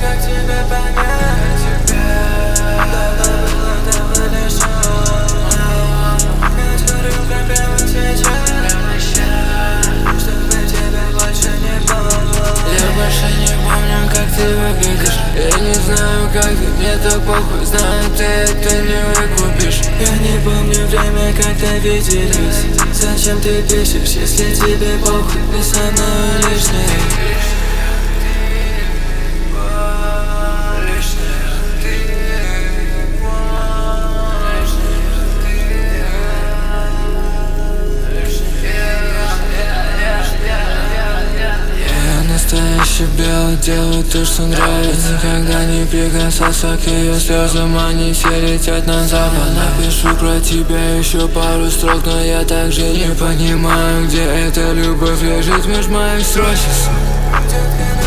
как тебя понять. Давно лишён. Я скорю прямо сейчас, чтобы тебя больше не было. Я больше не помню, как ты выглядишь. Я не знаю, как ты, мне так похуй. Знаю, ты это не выкупишь. Я не помню время, когда виделись. Зачем ты пишешь, если тебе похуй? Ты со мной лишняя. Настоящий белый, делаю то, что нравится. Никогда не прикасался к ее слезам, они все летят на запад. Напишу про тебя еще пару строк, но я также не понимаю, где эта любовь лежит меж моих строчек.